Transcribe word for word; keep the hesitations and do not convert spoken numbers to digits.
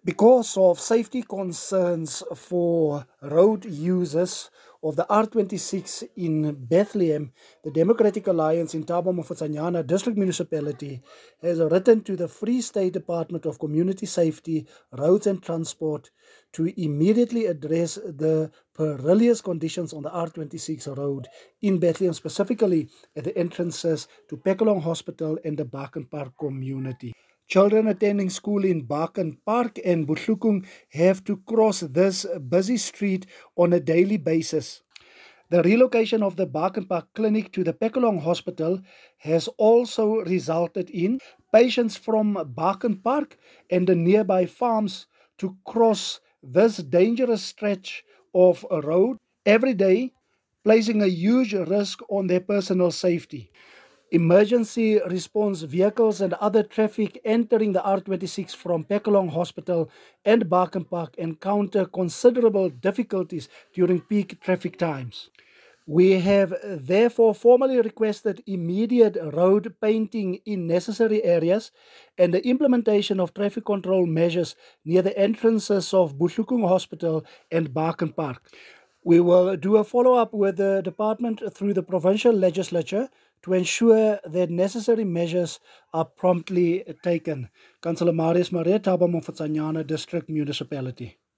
Because of safety concerns for road users of the R twenty-six in Bethlehem, the Democratic Alliance in Thaba Mofokeng District Municipality has written to the Free State Department of Community Safety, Roads and Transport to immediately address the perilous conditions on the R twenty-six road in Bethlehem, specifically at the entrances to Pekalong Hospital and the Baken Park community. Children attending school in Baken Park and Buhlukung have to cross this busy street on a daily basis. The relocation of the Baken Park Clinic to the Pekalong Hospital has also resulted in patients from Baken Park and the nearby farms to cross this dangerous stretch of a road every day, placing a huge risk on their personal safety. Emergency response vehicles and other traffic entering the R twenty-six from Pekalong Hospital and Baken Park encounter considerable difficulties during peak traffic times. We have therefore formally requested immediate road painting in necessary areas and the implementation of traffic control measures near the entrances of Buhlukung Hospital and Baken Park. We will do a follow-up with the department through the provincial legislature to ensure that necessary measures are promptly taken. Councillor Marius Maria, Thaba Mofokeng District Municipality.